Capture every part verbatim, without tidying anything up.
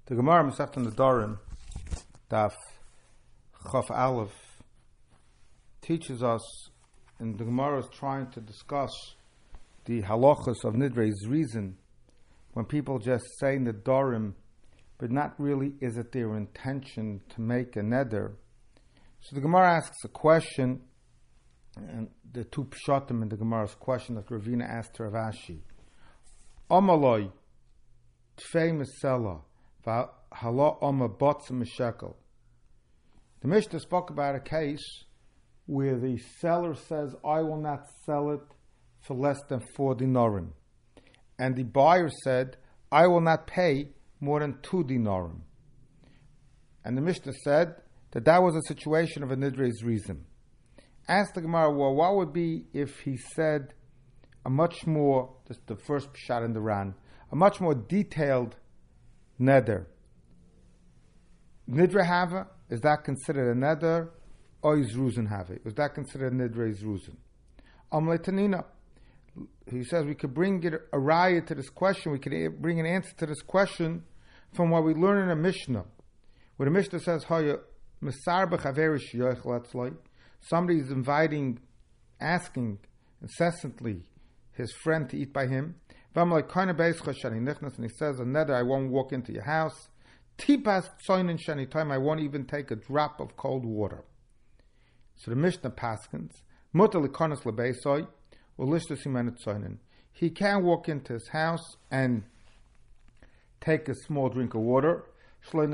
The Gemara Masechta Nedarim, Daf Chaf Aleph, teaches us, and the Gemara is trying to discuss the halachas of Nidrei's reason when people just say Nedarim, but not really is it their intention to make a neder. So the Gemara asks a question, and the two pshatim in the Gemara's question that Ravina asked to Rav Ashi. Amaloi, Tfei Mesela, Hala Oma Botz Mishekel. The Mishnah spoke about a case where the seller says, I will not sell it for less than four dinarim. And the buyer said, I will not pay more than two dinarim. And the Mishnah said that that was a situation of a Nidrei's reason. Asked the Gemara, well, what would be if he said a much more, this is the first pshat in the Ran, a much more detailed neder? Nidre hava, is that considered a neder, or is ruzin have? Is that considered a nidre's ruzin? Amle Tanina, he says we could bring it a raya to this question, we could bring an answer to this question from what we learn in a Mishnah, where the Mishnah says, somebody is inviting, asking incessantly his friend to eat by him, and he says, a neder, I won't walk into your house. Tipas tzoinin shani time, I won't even take a drop of cold water. So the Mishnah paskins, mutar likonos lebeisoi, or lishtus himenet tzoinin. He can walk into his house and take a small drink of water. What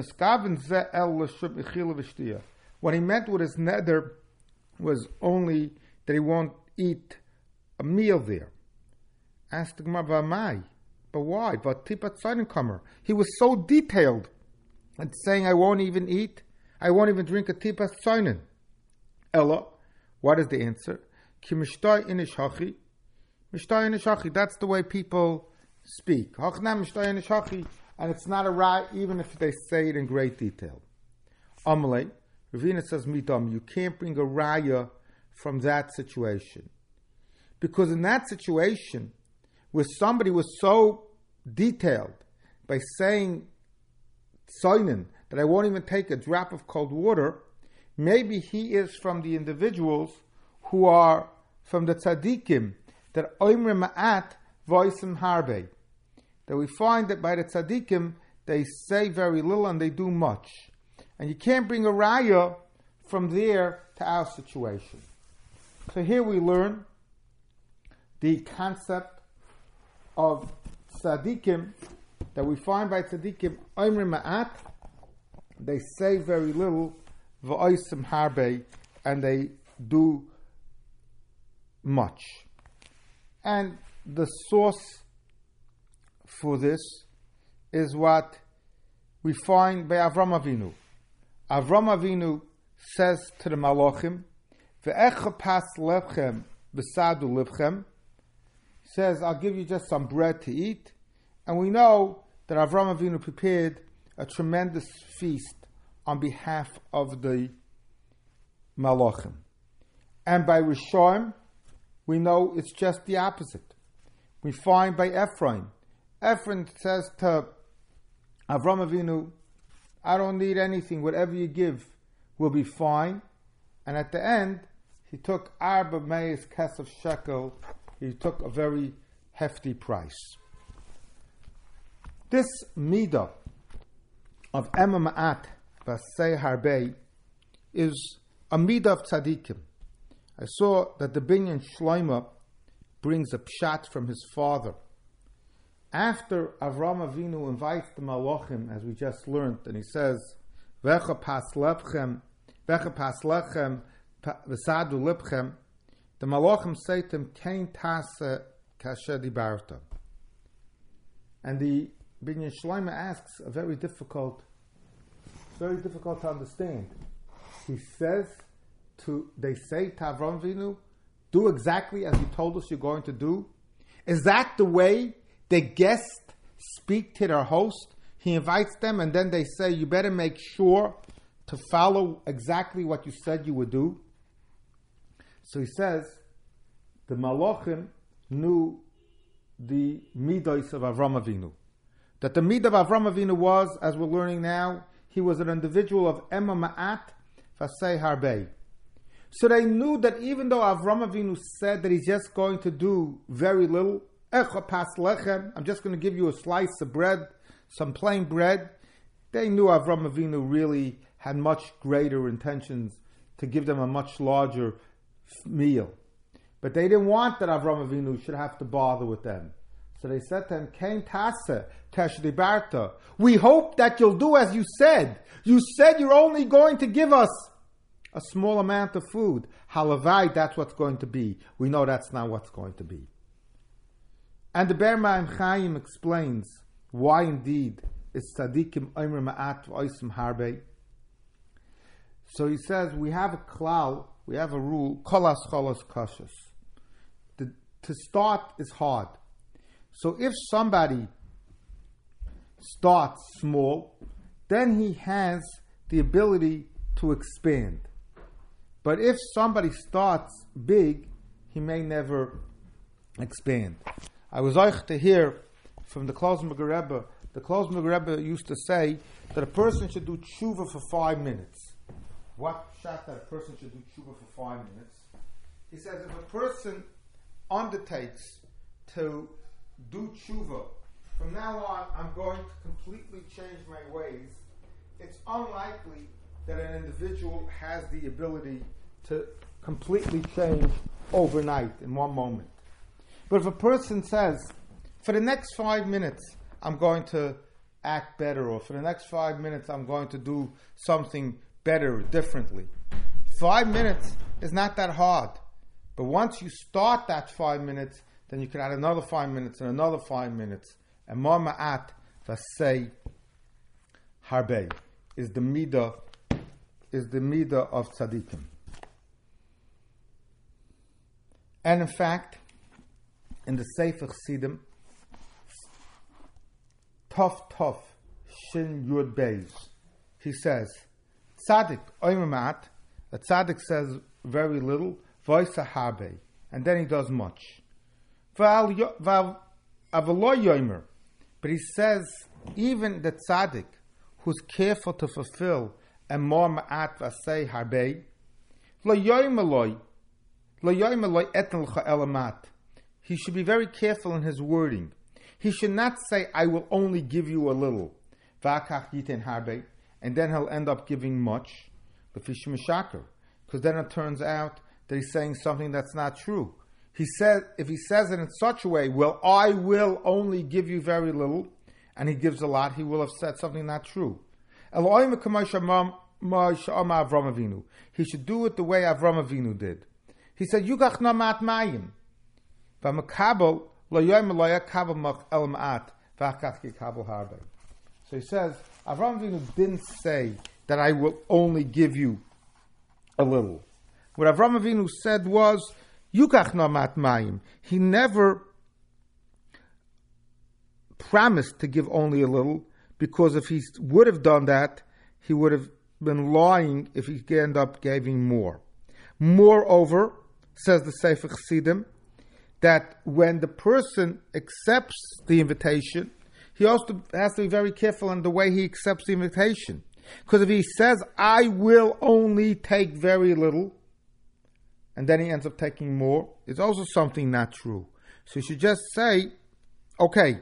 he meant with his neder was only that he won't eat a meal there. Asked the Gemara, but why? But tipat tzoinin comer. He was so detailed and saying, I won't even eat, I won't even drink a tipas tzoinin. Ella, what is the answer? Ki mishtay inish hachi, mishtay inish hachi. That's the way people speak. Hachna mishtay inish hachi, and it's not a right, even if they say it in great detail. Amalei, Ravina says, midam, you can't bring a raya from that situation. Because in that situation, where somebody was so detailed by saying tzoinin, that I won't even take a drop of cold water, maybe he is from the individuals who are from the tzaddikim, that oimre ma'at voisim harbe, that we find that by the tzaddikim, they say very little and they do much. And you can't bring a raya from there to our situation. So here we learn the concept of tzaddikim, that we find by tzaddikim, oimre ma'at, they say very little, v'oisim harbe, and they do much. And the source for this is what we find by Avram Avinu. Avram Avinu says to the Malachim, v'echa pas levchem b'sadu levchem, says, I'll give you just some bread to eat. And we know that Avram Avinu prepared a tremendous feast on behalf of the Malachim. And by Rishoim, we know it's just the opposite. We find by Ephraim. Ephraim says to Avram Avinu, I don't need anything, whatever you give will be fine. And at the end, he took Arba Meis Kesef Shekel, he took a very hefty price. This midah of Ema Ma'at Vasei Harbe is a midah of tzaddikim. I saw that the Binyan Shloima brings a pshat from his father. After Avram Avinu invites the Malachim, as we just learned, and he says, Vecha pas lechem, Vecha pas lechem, v'sadu lipchem, the Malachim say to him, Kein tase kasher dibarta. And the Binyan Shloima asks a very difficult, very difficult to understand. He says to, they say to Avram Avinu, do exactly as you told us you're going to do. Is that the way the guests speak to their host? He invites them and then they say, you better make sure to follow exactly what you said you would do. So he says, the Malachim knew the midos of Avram Avinu. That the midah of Avram Avinu was, as we're learning now, he was an individual of ema ma'at vasei harbei. So they knew that even though Avram Avinu said that he's just going to do very little, echa pas lechem, I'm just going to give you a slice of bread, some plain bread, they knew Avram Avinu really had much greater intentions to give them a much larger meal. But they didn't want that Avram Avinu should have to bother with them. So they said to him, Kain tase teshdibarta. We hope that you'll do as you said. You said you're only going to give us a small amount of food. Halavai, that's what's going to be. We know that's not what's going to be. And the Ber Ma'im Chaim explains why indeed is tzadikim omer ma'at v'oisim harbe. So he says we have a klal, we have a rule, kolas cholos kashas. To start is hard. So if somebody starts small, then he has the ability to expand. But if somebody starts big, he may never expand. I was asked to hear from the Klausberger Rebbe. The Klausberger Rebbe used to say that a person should do tshuva for five minutes. What shot that a person should do tshuva for five minutes? He says if a person undertakes to do tshuva, from now on I'm going to completely change my ways, it's unlikely that an individual has the ability to completely change overnight in one moment. But if a person says, for the next five minutes I'm going to act better, or for the next five minutes I'm going to do something better, differently, five minutes is not that hard. But once you start that five minutes, then you can add another five minutes and another five minutes. And ma ma'at vasei harbe is the midah, is the midah of tzaddikim. And in fact, in the Sefer Chassidim, Tov Tov Shin Yud Beis, he says, Tzaddik oimer ma'at, a tzaddik says very little, Voisa harbe, and then he does much. But he says, even the tzaddik who's careful to fulfill and more ma'at vasei harbe, lo yoimeloi, lo yoimeloi etel elamat. He should be very careful in his wording. He should not say, I will only give you a little, v'akach yiten harbe, and then he'll end up giving much, because then it turns out that he's saying something that's not true. He said, if he says it in such a way, well, I will only give you very little, and he gives a lot, he will have said something not true. He should do it the way Avram Avinu did. He said, Yugach namat mayim. So he says, Avram Avinu didn't say that I will only give you a little. What Avram Avinu said was, Yukach namat mayim. He never promised to give only a little, because if he would have done that, he would have been lying if he ended up giving more. Moreover, says the Sefer Chassidim, that when the person accepts the invitation, he also has to be very careful in the way he accepts the invitation. Because if he says, I will only take very little, and then he ends up taking more, it's also something not true. So you should just say, okay,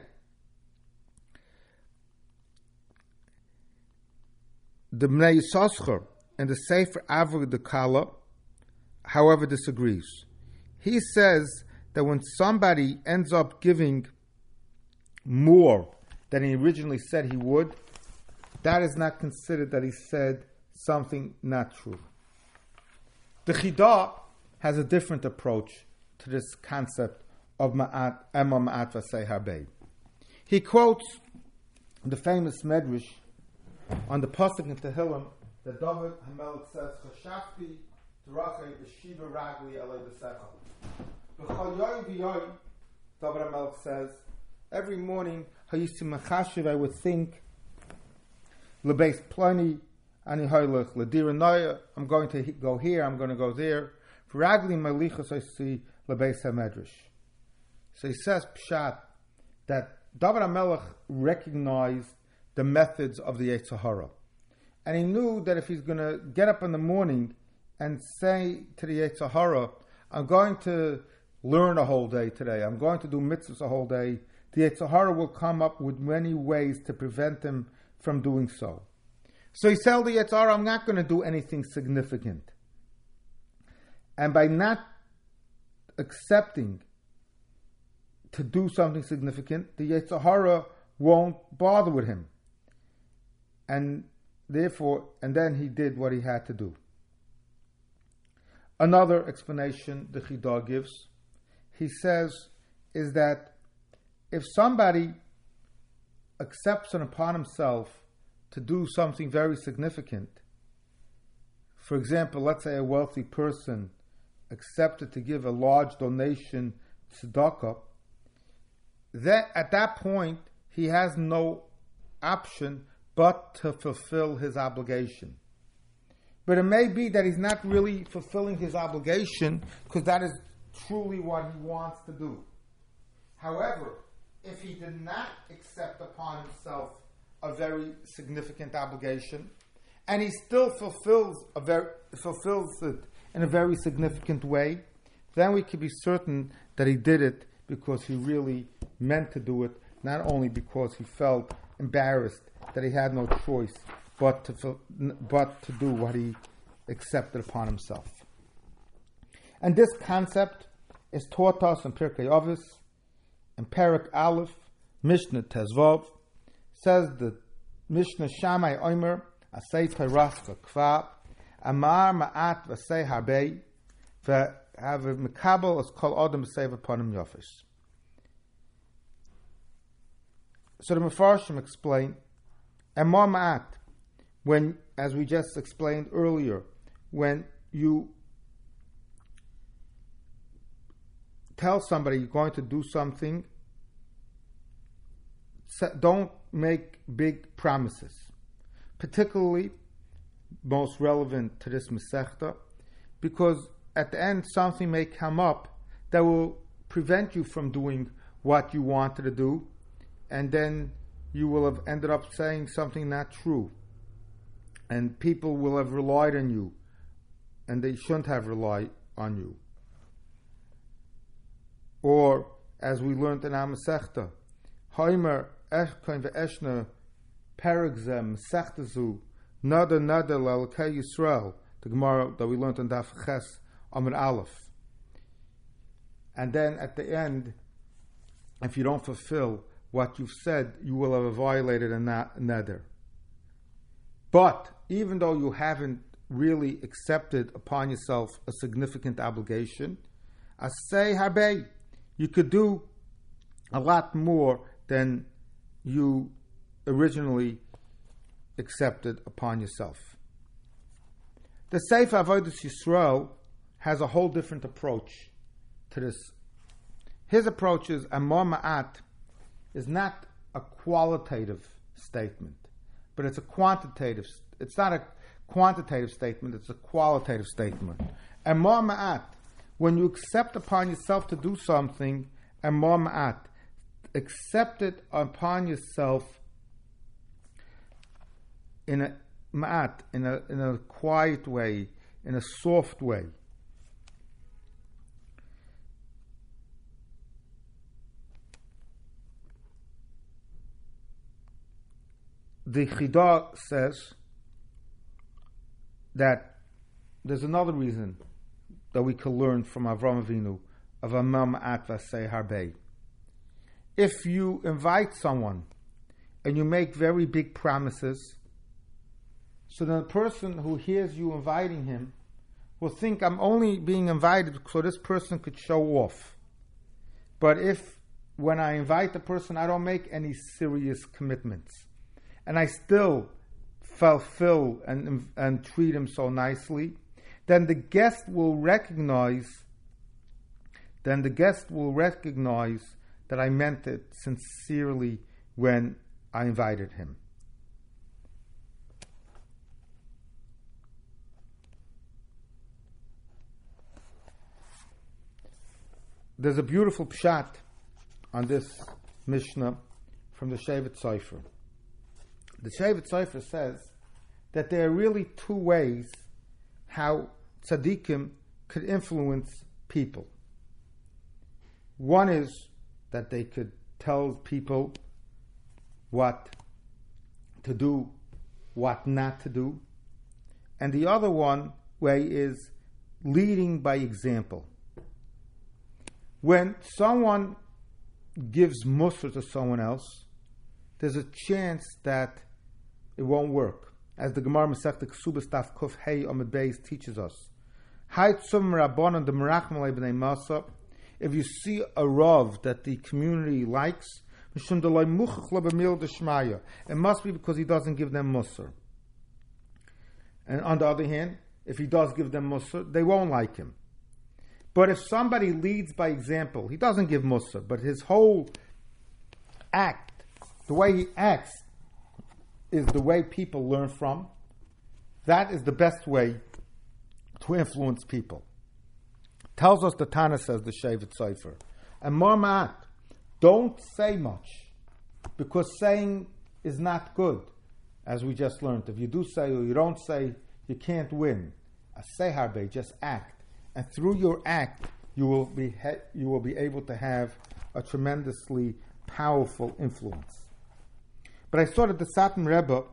the Bnei Yissaschar and the Sefer Avod the Kala, however, disagrees. He says that when somebody ends up giving more than he originally said he would, that is not considered that he said something not true. The Chidah has a different approach to this concept of ma'at, ema ma'at vasei harbe. He quotes the famous Medrash on the pasuk in Tehillim that David HaMelech says, "Chashafti d'rachei b'shiva ragli elei b'sechel." B'chol yoy v'yoy, David HaMelech says, every morning I used to machashiv, I would think, lebeis plani ani hoylech ledira noya. I'm going to go here. I'm going to go there. Ragli malichos I see lebeis hamedrash. So he says pshat that David HaMelech recognized the methods of the Yetzer Hara. And he knew that if he's going to get up in the morning and say to the Yetzer Hara, I'm going to learn a whole day today, I'm going to do mitzvahs a whole day, the Yetzer Hara will come up with many ways to prevent him from doing so. So he told the Yetzer Hara, I'm not going to do anything significant. And by not accepting to do something significant, the Yetzer Hara won't bother with him. And therefore, and then he did what he had to do. Another explanation the Chidah gives, he says, is that if somebody accepts it upon himself to do something very significant, for example, let's say a wealthy person accepted to give a large donation to tzedakah, that at that point he has no option but to fulfill his obligation. But it may be that he's not really fulfilling his obligation because that is truly what he wants to do. However, if he did not accept upon himself a very significant obligation, and he still fulfills a very fulfills it in a very significant way, then we can be certain that he did it because he really meant to do it, not only because he felt embarrassed that he had no choice but to but to do what he accepted upon himself. And this concept is taught us in Pirkei Avos, in Perek Aleph, Mishnah Tezvav. Says the Mishnah Shammai Omer, Asay Teraska Kva, Amar Ma'at Vasei Harbei, Have a Mekabel as Kol Adam Save upon him Yofish. So the Mefarshim explain, Amar Ma'at, when, as we just explained earlier, when you tell somebody you're going to do something, don't make big promises. Particularly, most relevant to this Masechta, because at the end something may come up that will prevent you from doing what you wanted to do, and then you will have ended up saying something not true. And people will have relied on you, and they shouldn't have relied on you. Or, as we learned in our Masechta, Haimer Echkein ve'eshna Perigzem Masechtazu Nada Nada L'Elkei Yisrael, the Gemara that we learned in Daf Ches Amud Aleph. And then at the end, if you don't fulfill what you've said, you will have violated a neder. But even though you haven't really accepted upon yourself a significant obligation, asay habei, you could do a lot more than you originally accepted upon yourself. The Sefer Avodas Yisrael has a whole different approach to this. His approach is Amar Ma'at is not a qualitative statement, but it's a quantitative. It's not a quantitative statement, it's a qualitative statement. Amar Ma'at, when you accept upon yourself to do something, Amar Ma'at, accept it upon yourself in a ma'at, in a in a quiet way, in a soft way. The Chidah says that there's another reason that we can learn from Avraham Avinu of Amar Ma'at Vasei Harbei. If you invite someone and you make very big promises, so then the person who hears you inviting him will think, I'm only being invited so this person could show off. But if when I invite the person, I don't make any serious commitments, and I still fulfill and, and treat him so nicely, then the guest will recognize, then the guest will recognize that I meant it sincerely when I invited him. There's a beautiful pshat on this Mishnah from the Shevet Tzeifer. The Shevet Tzeifer says that there are really two ways how tzaddikim could influence people. One is that they could tell people what to do, what not to do. And the other one way is leading by example. When someone gives musr to someone else, there's a chance that it won't work. As the Gemara Masechta Kesubos Daf Kuf Hey Amud Beis teaches us, if you see a Rav that the community likes, it must be because he doesn't give them musr. And on the other hand, if he does give them musr, they won't like him. But if somebody leads by example, he doesn't give musr, but his whole act, the way he acts, is the way people learn from, that is the best way to influence people. Tells us the Tana, says the Shevet Tzeifer, and Marma'at, don't say much, because saying is not good, as we just learned. If you do say or you don't say, you can't win. Say harbe, just act, and through your act, you will be he- you will be able to have a tremendously powerful influence. But I saw that the Satan Rebbe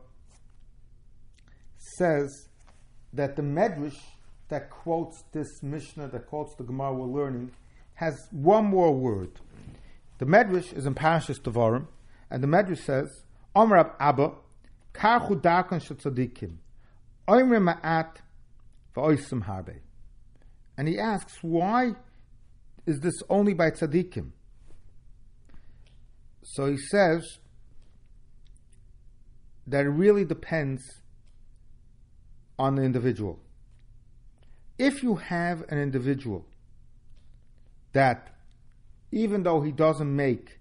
says that the Medrash that quotes this Mishnah, that quotes the Gemara we're learning, has one more word. The Medrash is in Parashas Devarim, and the Medrash says, Omer Rab Abba, Karchu Darkan Shel Tzadikim, Omer Ma'at V'Oisim Harbe. And he asks, why is this only by Tzadikim? So he says that it really depends on the individual. If you have an individual that, even though he doesn't make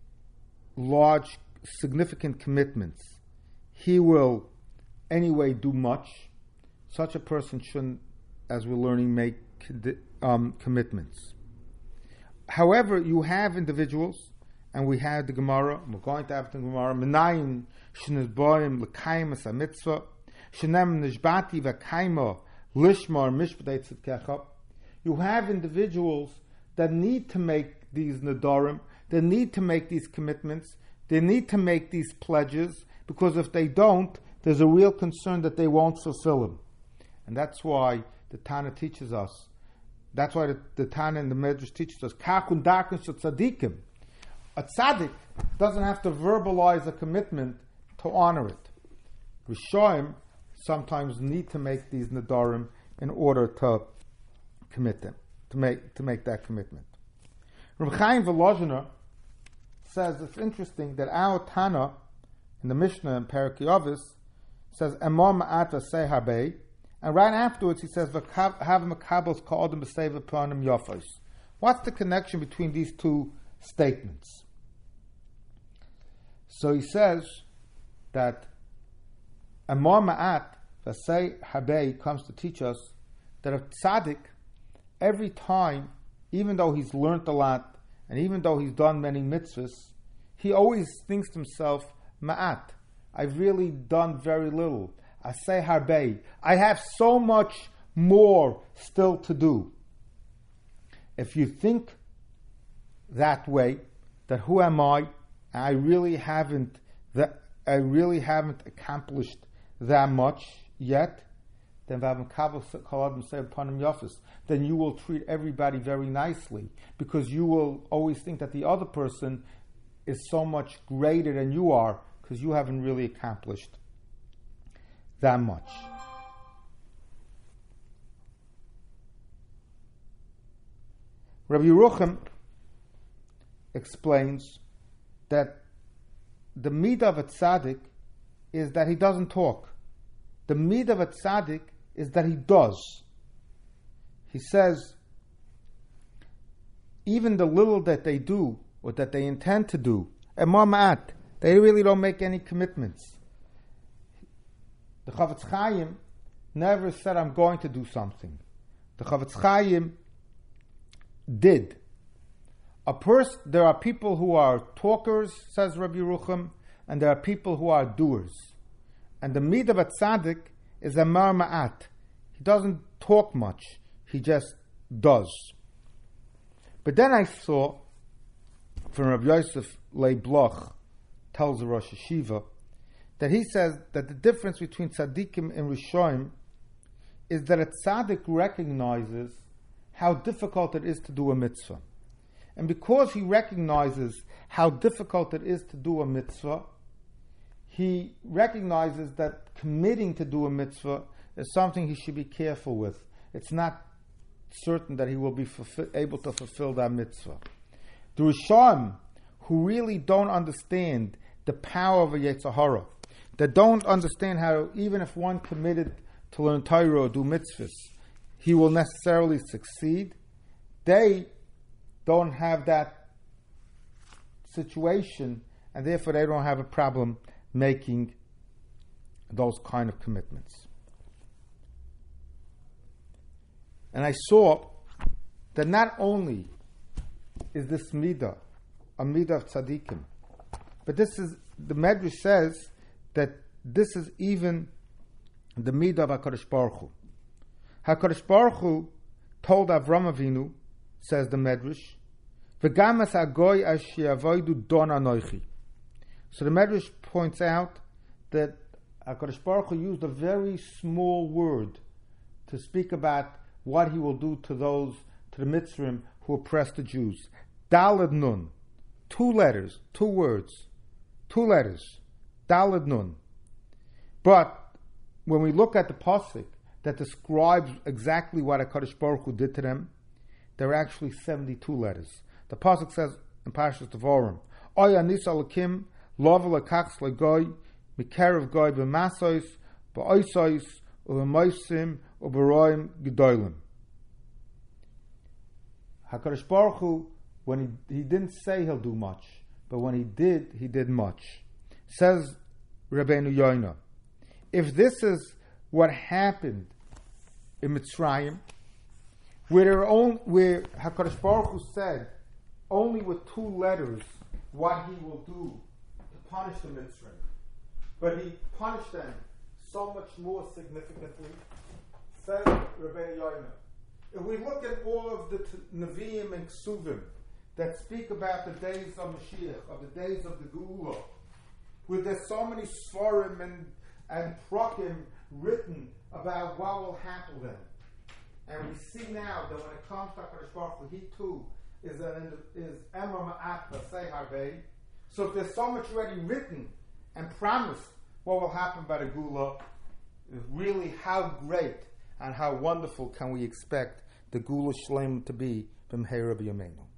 large, significant commitments, he will anyway do much, such a person shouldn't, as we're learning, make um, commitments. However, you have individuals, and we have the Gemara, we're going to have the Gemara, Menayim shenizboim l'kayim as a mitzvah, shenem nishbati v'kayma lishmar mishpatei tzidkecha. You have individuals that need to make these nedarim, they need to make these commitments, they need to make these pledges, because if they don't, there's a real concern that they won't fulfill them. And that's why the Tana teaches us, that's why the, the Tana and the Medrash teaches us, Kachun Darkan Shel Tzadikim. A tzaddik doesn't have to verbalize a commitment to honor it. Rishoim sometimes need to make these nedarim in order to commit them, to make to make that commitment. Reb Chaim Volozhiner says it's interesting that our Tana in the Mishnah in Perek Yavis says Emor Ma'ata Sei Harbe, and right afterwards he says V'hav Makabels Ka'odim B'Seiv Panim Yofos. What's the connection between these two statements? So he says that Emor Ma'at Sei Harbe comes to teach us that a tzaddik, every time, even though he's learnt a lot, and even though he's done many mitzvahs, he always thinks to himself, Ma'at, I've really done very little. I say harbe, I have so much more still to do. If you think that way, that who am I? I really haven't that I really haven't accomplished that much yet, then then you will treat everybody very nicely, because you will always think that the other person is so much greater than you are, because you haven't really accomplished that much. Rabbi Yerucham explains that the midah of a tzaddik is that he doesn't talk. The midah of a tzaddik is that he does. He says, even the little that they do, or that they intend to do, emor ma'at, they really don't make any commitments. The Chavetz Chaim never said, I'm going to do something. The Chavetz Chaim did. A person, there are people who are talkers, says Rabbi Yerucham, and there are people who are doers. And the midah of a tzaddik is a mar ma'at. He doesn't talk much, he just does. But then I saw, from Rabbi Yosef Leib Bloch, tells the Rosh Hashiva, that he says that the difference between tzaddikim and rishonim is that a tzaddik recognizes how difficult it is to do a mitzvah. And because he recognizes how difficult it is to do a mitzvah, he recognizes that committing to do a mitzvah is something he should be careful with. It's not certain that he will be fulfill, able to fulfill that mitzvah. The Rishonim, who really don't understand the power of a Yetzer Hara, that don't understand how even if one committed to learn Torah or do mitzvahs, he will necessarily succeed, they don't have that situation, and therefore they don't have a problem making those kind of commitments. And I saw that not only is this midah a midah of tzaddikim, but this is, the Medrash says that this is even the midah of HaKadosh Baruch Hu. HaKadosh Baruch Hu told Avram Avinu, says the Medrash, V'gamas agoy asher avoidu don anoichi. So the Medrash points out that HaKadosh Baruch Hu used a very small word to speak about what he will do to those, to the Mitzrim who oppress the Jews. Daled Nun. Two letters, two words, two letters. Daled Nun. But when we look at the pasuk that describes exactly what HaKadosh Baruch Hu did to them, there are actually seventy-two letters. The pasuk says in Parshas Devarim, Oy anis alakim lov lekachs legoy mikarev goy b'masos b'oisos u'b'moisim u'b'roim gedolim. HaKadosh Baruch Hu, when he, he didn't say he'll do much, but when he did, he did much. Says Rabbeinu Yoina, if this is what happened in Mitzrayim, where, there own, where HaKadosh Baruch Hu said only with two letters what he will do to punish the Mitzrayim, but he punished them so much more significantly, says Rabbeinu Yoina. If we look at all of the t- Nevi'im and Ksuvim that speak about the days of Mashiach, of the days of the Geula, where there's so many Svarim and, and Prakim written about what will happen then. And we see now that when it comes to HaKadosh Baruch Hu, he too is an is Emor Ma'at V'Sei Harvei. So if there's so much already written and promised what will happen by the Geula, really how great and how wonderful can we expect the Geula Shlem to be from B'mheira B'yameinu.